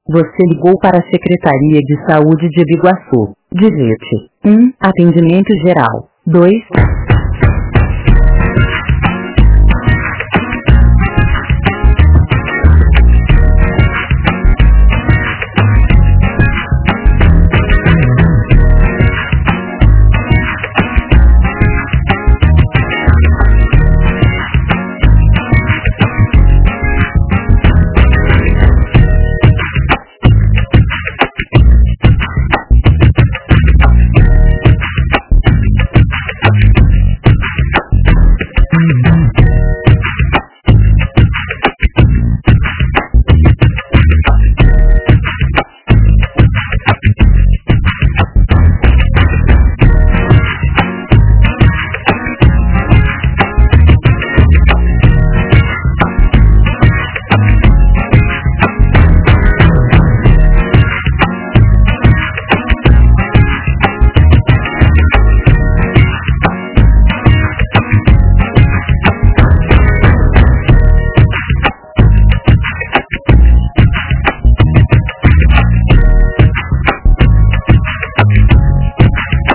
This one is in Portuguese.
Você ligou para a Secretaria de Saúde de Biguaçu. Digite 1. Atendimento geral. 2.